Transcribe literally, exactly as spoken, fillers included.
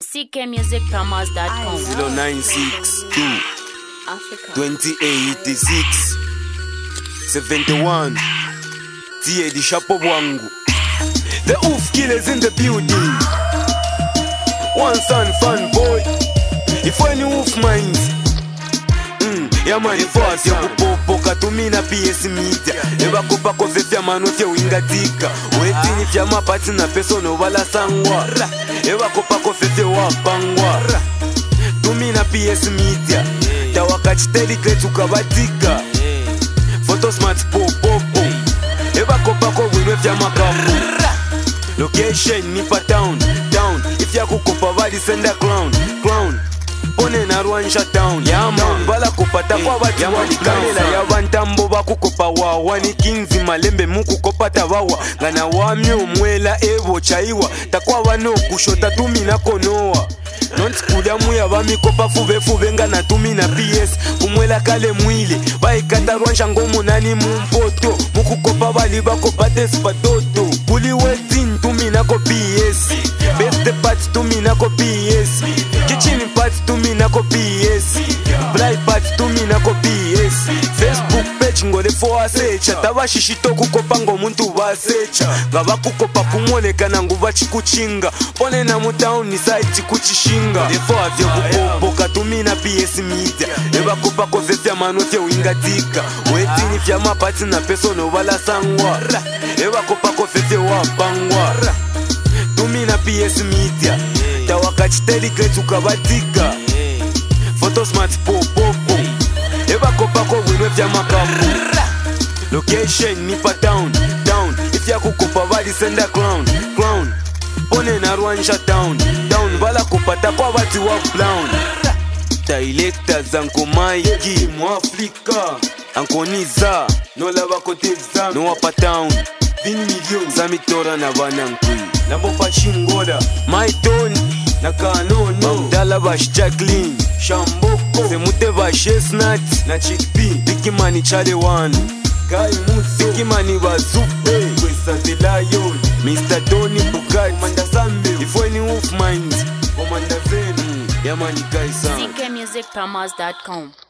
C K music promos dot com. zero nine six two twenty-eight eighty-six seventy-one T A D Shapo Bwangu. The Oof Killers in the building. One son fun boy. If any Oof minds ya mani force ya kupopoka tumina P S media eba kopa kofefya manote wingatika wetini fya mapati na peso no wala sangwa eba kopa kofefya wapangwa tumina P S media tawakati teliklet ukabatika photo smart popopo eba kopa ko winwe fya makapu location nipa town town if ya kukopa bali senda clown clown Pone na Rwanja town Yaman Bala kupata kwa bati Yaman Kanela ya bantambo bakukopa wawa Ni kinzi malembe muku kopata wawa Ngana wami umwela evo chaiwa Takwa wano kushota tumina konoa Nonti kudamu ya wami kopa fuve fuve Ngana tumina P S Kumwela kale mwile Baikata Rwanja ngomu nani mumpoto Muku kopa bali bakopa despatoto Kuli wetin tumina ko P S Birthday party tumina ko P S Kitchen party tumina ko P S Bright party tumina ko P S Facebook page ngole fo asecha Tabashishito kukopa ngo muntu basecha Ngaba kukopa kumolekana nguba chikuchinga Pone na mutaun ni site kuchishinga Defo avyo kukopoka tumina P S media Eba kopa kofefya manote wingatika Wetini fya mapati na peso no wala sangwa Eba kopa kofefya wapangwa Tumina P S media Tawakati teliklet ukabatika Photo smart popopo Eba kopa ko winwe fya makapu Location nipa town town if ya kukopa bali senda clown clown Pone na Rwanja town town bala kupata kwa bati wa clown Director zanko maiki mu Afrika Ankoniza no lava kote za no wapa town Vini million za mitora na banankui Nabo pachingoda My tone na kanono Mdala bash Jacqueline Shamboko Semute bash Esnat na Chickpea Diki mani chale one Kai Muso Diki mani bazupe Kwesa the Lion Mister Tony Bugatti Komanda Sambe Ifo any Wolf Minds Komanda Zeni Yamani Kai Sam C K music promos dot com.